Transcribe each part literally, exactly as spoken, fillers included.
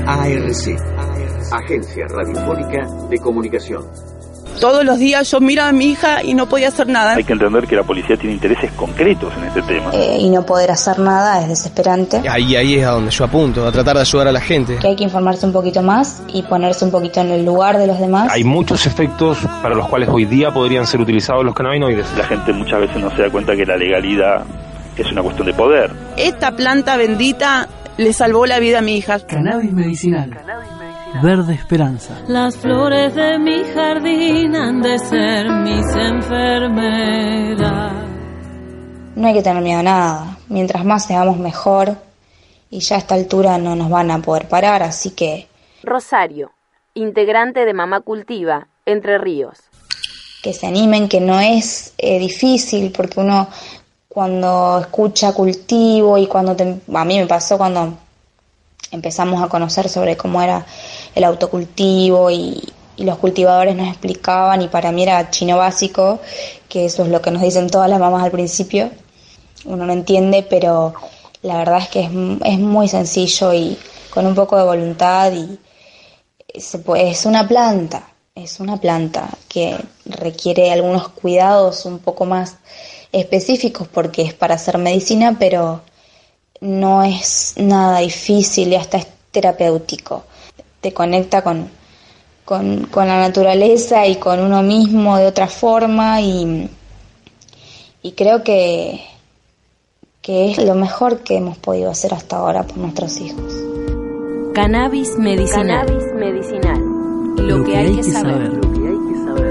A R C, Agencia Radiofónica de Comunicación. Todos los días yo miraba a mi hija y no podía hacer nada. Hay que entender que la policía tiene intereses concretos en este tema. Eh, y no poder hacer nada es desesperante. Ahí, ahí es a donde yo apunto, a tratar de ayudar a la gente. Que hay que informarse un poquito más y ponerse un poquito en el lugar de los demás. Hay muchos efectos para los cuales hoy día podrían ser utilizados los cannabinoides. La gente muchas veces no se da cuenta que la legalidad es una cuestión de poder. Esta planta bendita le salvó la vida a mi hija. Cannabis medicinal. Cannabis medicinal. Verde Esperanza. Las flores de mi jardín han de ser mis enfermeras. No hay que tener miedo a nada. Mientras más seamos mejor. Y ya a esta altura no nos van a poder parar, así que... Rosario, integrante de Mamá Cultiva, Entre Ríos. Que se animen, que no es eh, difícil, porque uno cuando escucha cultivo y cuando... Te, a mí me pasó cuando empezamos a conocer sobre cómo era el autocultivo y, y los cultivadores nos explicaban, y para mí era chino básico, que eso es lo que nos dicen todas las mamás al principio. Uno no entiende, pero la verdad es que es, es muy sencillo y con un poco de voluntad, y se puede, es una planta, es una planta que requiere algunos cuidados un poco más específicos porque es para hacer medicina, pero no es nada difícil y hasta es terapéutico. Te conecta con, con, con la naturaleza y con uno mismo de otra forma, y, y creo que, que es lo mejor que hemos podido hacer hasta ahora por nuestros hijos. Cannabis medicinal. Cannabis medicinal. Lo, lo que, que hay, hay que saber. saber. Lo que hay que saber.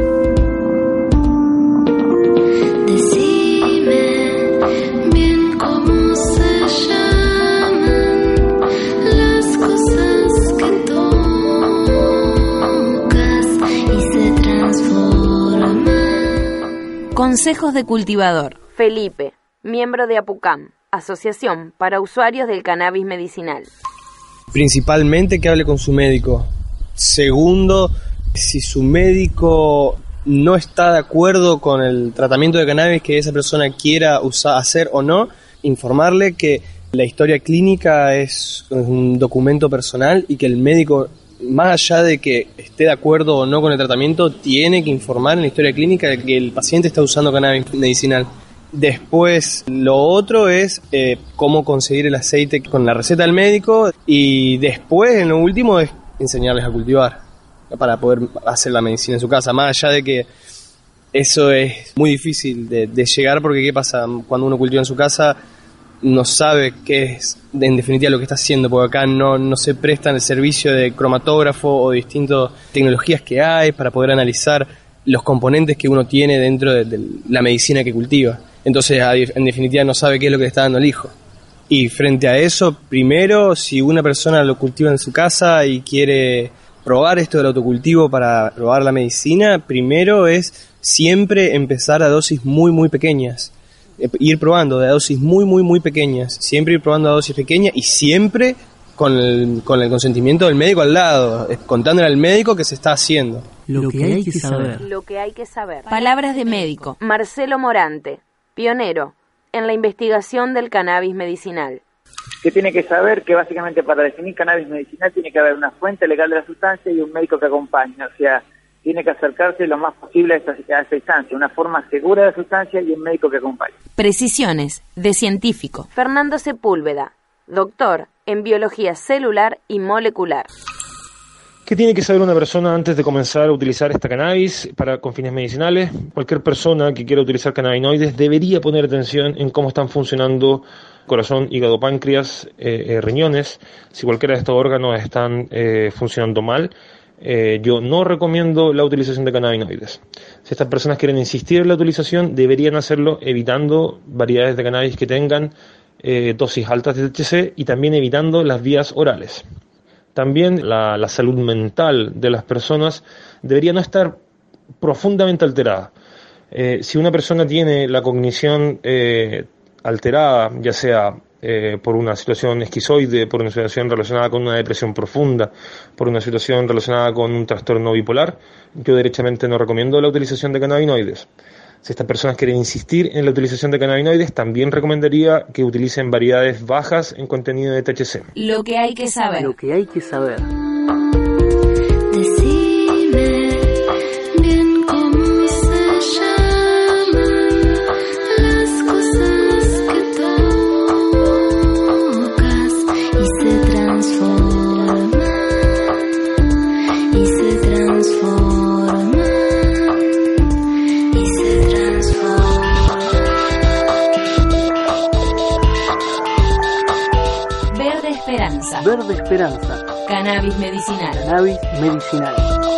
Decime bien cómo se llaman las cosas que tocas y se transforman. Consejos de cultivador. Felipe, miembro de APUCAM, Asociación para Usuarios del Cannabis Medicinal. Principalmente que hable con su médico. Segundo, si su médico no está de acuerdo con el tratamiento de cannabis que esa persona quiera usar, hacer o no, informarle que la historia clínica es un documento personal y que el médico, más allá de que esté de acuerdo o no con el tratamiento, tiene que informar en la historia clínica de que el paciente está usando cannabis medicinal. Después, lo otro es eh, cómo conseguir el aceite con la receta del médico, y después, en lo último, es enseñarles a cultivar para poder hacer la medicina en su casa, más allá de que eso es muy difícil de, de llegar, porque ¿qué pasa? Cuando uno cultiva en su casa no sabe qué es en definitiva lo que está haciendo, porque acá no, no se prestan el servicio de cromatógrafo o de distintas tecnologías que hay para poder analizar los componentes que uno tiene dentro de, de la medicina que cultiva. Entonces, en definitiva, no sabe qué es lo que le está dando el hijo. Y frente a eso, primero, si una persona lo cultiva en su casa y quiere probar esto del autocultivo para probar la medicina, primero es siempre empezar a dosis muy, muy pequeñas. Ir probando de dosis muy, muy, muy pequeñas. Siempre ir probando a dosis pequeñas y siempre con el, con el consentimiento del médico al lado, contándole al médico que se está haciendo. Lo que hay que saber. Lo que hay que saber. Palabras de médico. Marcelo Morante, pionero en la investigación del cannabis medicinal. Que tiene que saber que básicamente para definir cannabis medicinal tiene que haber una fuente legal de la sustancia y un médico que acompañe, o sea, tiene que acercarse lo más posible a esa, a esa instancia, una forma segura de la sustancia y un médico que acompañe. Precisiones de científico. Fernando Sepúlveda, doctor en biología celular y molecular. ¿Qué tiene que saber una persona antes de comenzar a utilizar esta cannabis para con fines medicinales? Cualquier persona que quiera utilizar cannabinoides debería poner atención en cómo están funcionando corazón, hígado, páncreas, eh, eh, riñones. Si cualquiera de estos órganos están eh, funcionando mal, eh, yo no recomiendo la utilización de cannabinoides. Si estas personas quieren insistir en la utilización, deberían hacerlo evitando variedades de cannabis que tengan eh, dosis altas de T H C y también evitando las vías orales. También la, la salud mental de las personas debería no estar profundamente alterada. Eh, si una persona tiene la cognición eh, alterada, ya sea eh, por una situación esquizoide, por una situación relacionada con una depresión profunda, por una situación relacionada con un trastorno bipolar, yo derechamente no recomiendo la utilización de cannabinoides. Si estas personas quieren insistir en la utilización de cannabinoides, también recomendaría que utilicen variedades bajas en contenido de T H C. Lo que hay que saber. Lo que hay que saber. Verde Esperanza. Cannabis medicinal. Cannabis medicinal.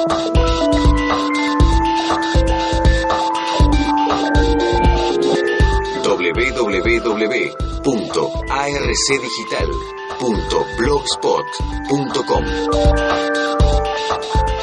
doble u doble u doble u punto a r c digital punto blogspot punto com